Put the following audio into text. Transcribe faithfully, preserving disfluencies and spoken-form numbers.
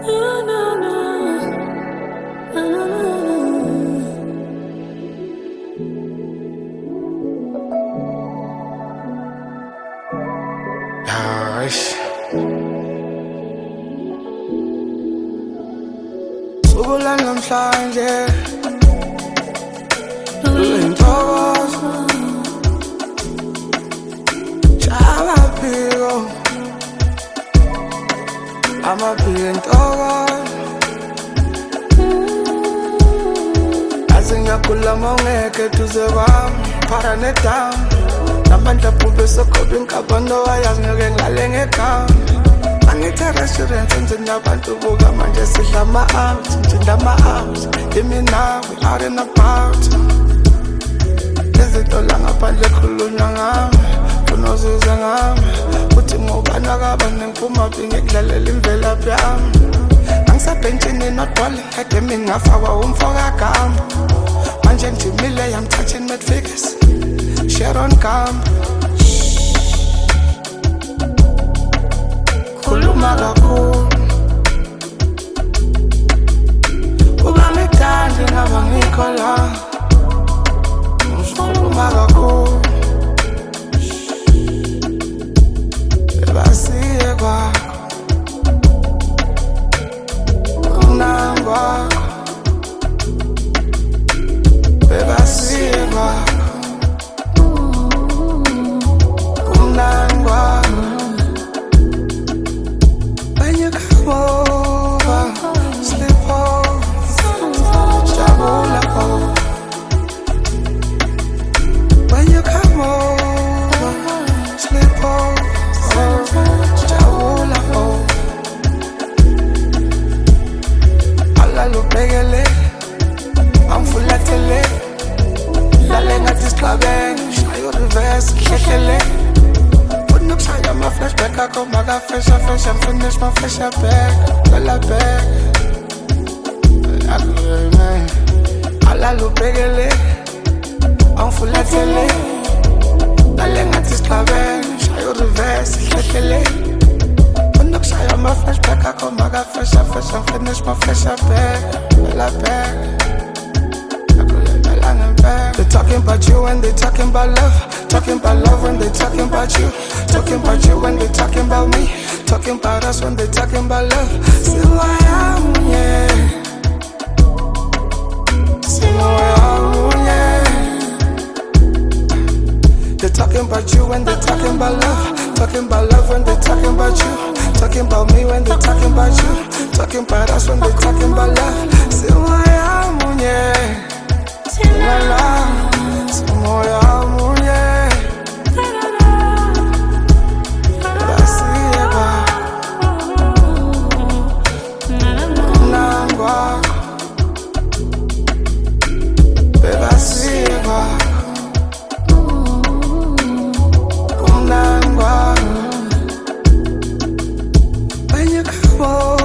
Ukulala namhlanje uyintokozo Chamaphiko Amaphiko intokozo Azingakhuluma ungeke duze kwami phara nedamu Namandla phuphe sokhopha inkabando wayazi ngeke ngilale ngegama Angithe restaurant enzini abantu buka manje sidla ama-out Nginda ama-out Kimi nawe out and about Izinto la ngaphandle khulunywa ngami Funa uzuze ngami Uthi ngubani akabani ngiphuma phi ngikudlalela imvelaphi yami Angisabhentshini not balling kade mina ngafakwa umfoka gama Manje ngijimile I'm touching mad figures Sharon Gamba Khuluma kakhulu Kuba ngithandi ngaba ngikho la Khuluma kakhulu Bebasiye kwakho Kumnandi kwakho Bebasiye kwakho Kumnandi kwakho Over, slip over, jabula over. When you come over, slip over, jabula over. Alalu begele, I'm full of tele. Lalenga disclaben, shayo reverse, kekele. I got my flashback, I got my got fresh, I fresh, I'm finished, my fresh, I back, well, I back. I do it, man. Alla lo pegele, I'm full of tele. Lalenga disclaven, shayo reverse, kekele. When I got my flashback, I got my got fresh, I fresh, I'm finished, my fresh, I back, well, I back. They talking about you when they talking about love. Talking about love when they talking about you. Talking about you when they talking about me. Talking about us when they talking about love. See who I am, yeah. See who I am, yeah. They talking about you when they talking about love. Talking about love when they talking about you. Talking about me when they talking about you. Talking about us when they talking about love. See who I am, yeah. La la, somoya muye. Bebasiye kwakho, kumnandi kwakho. Bebasiye kwakho, kumnandi kwakho. When you come over